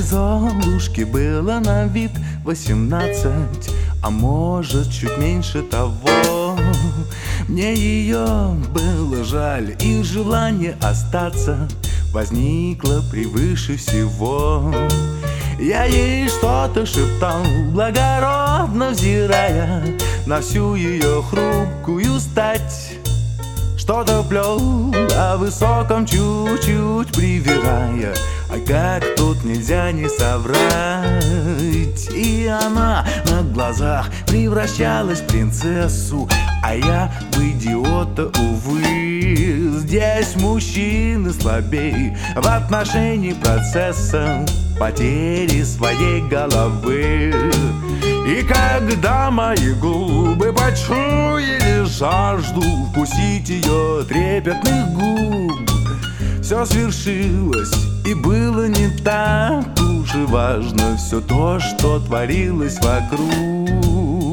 Золушке было на вид 18, а может чуть меньше того. Мне ее было жаль, и желание остаться возникло превыше всего. Я ей что-то шептал, благородно взирая на всю ее хрупкую стать. Что-то плел о высоком, чуть-чуть привирая, а как тут нельзя не соврать. И она на глазах превращалась в принцессу, а я в идиота, увы. Здесь мужчины слабей в отношении процесса потери своей головы. И когда мои губы почуяли жажду вкусить ее трепетных губ, все свершилось, и было не так уж и важно все то, что творилось вокруг.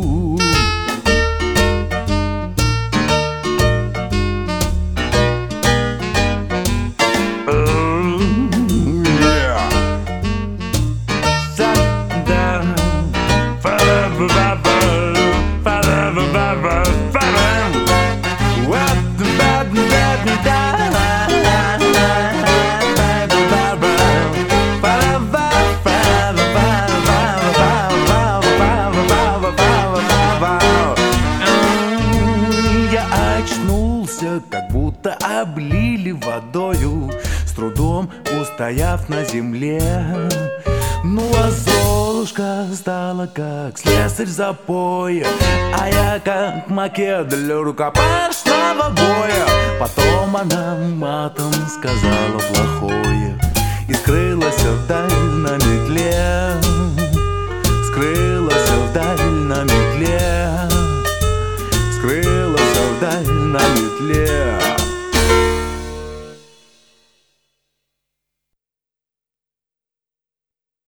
Как будто облили водою, с трудом устояв на земле. Ну а Золушка стала как слесарь в запое, а я как макет для рукопашного боя. Потом она матом сказала плохое и скрылась вдаль на метле. Скрылась вдаль на метле. Скрылась вдаль на метле.